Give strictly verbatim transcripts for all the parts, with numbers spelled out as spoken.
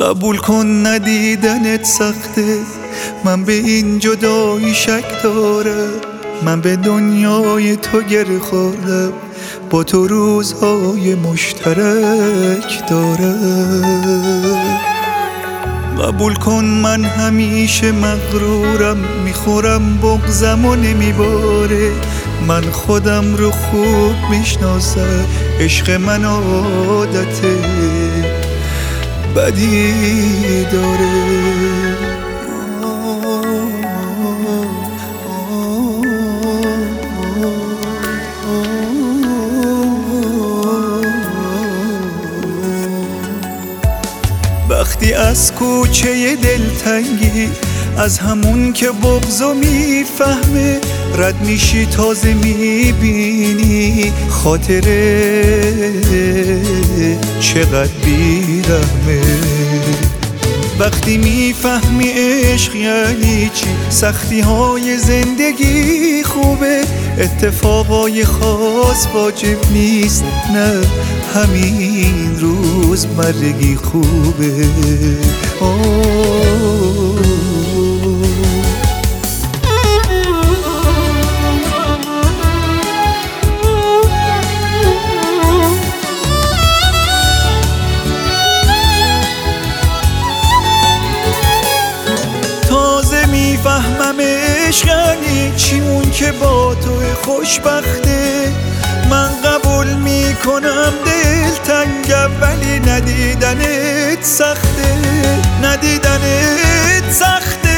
قبول کن ندیدنت سخته، من به این جدایی شک دارم. من به دنیای تو گره خوردم، با تو روزهای مشترک دارم. قبول کن من همیشه مغرورم، میخورم بغضم و نمیباره. من خودم رو خوب میشناسم، عشق من عادت بدی داره. وقتی از کوچه دلتنگی، از همون که بغضو میفهمه رد میشی، تازه میبینی خاطره چقدر بیرحمه. وقتی میفهمی عشق یعنی چی، سختی های زندگی خوبه، اتفاقای خاص واجب نیست، نه همین روز مرگی خوبه. آه میفهمم عشق یعنی چی، اون که با تو خوشبخته. من قبول میکنم دلتنگم، ولی ندیدنت سخته. ندیدنت سخته،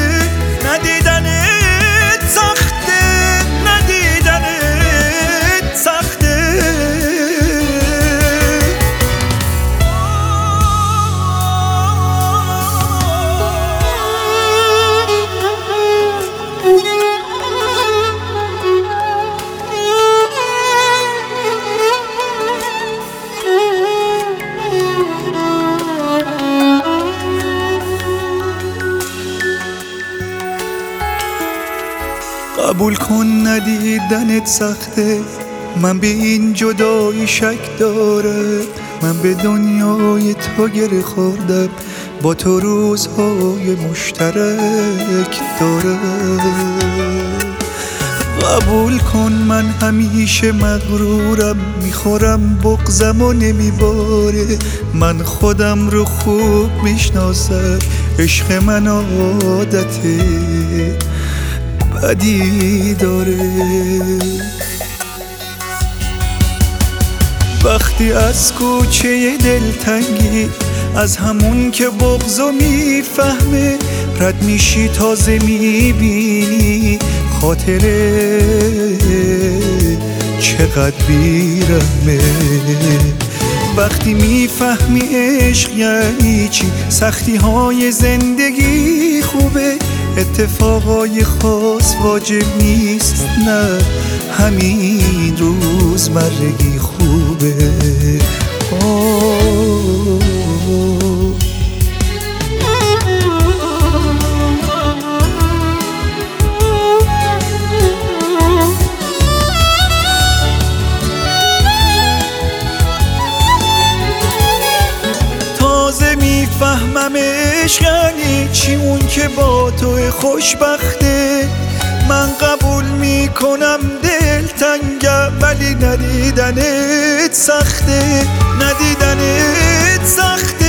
ندیدنت سخته، ندیدنت سخته. قبول کن ندیدنت سخته، من به این جدایی شک دارم. من به دنیای تو گره خوردم، با تو روزهای مشترک دارم. قبول کن من همیشه مغرورم، میخورم بغضم و نمیباره. من خودم رو خوب میشناسم، عشق من عادته بدی داره. وقتی از کوچه دلتنگی، از همون که بغضو میفهمه رد میشی، تازه میبینی خاطره چقدر بیرحمه. وقتی میفهمی عشق یعنی چی، سختی های زندگی خوبه، اتفاقای خاص واجب نیست، نه همین روز مرگی خوبه. آه میفهمم عشق یعنی چی، اون که با تو خوشبخته. من قبول میکنم دلتنگم، ولی ندیدنت سخته. ندیدنت سخته،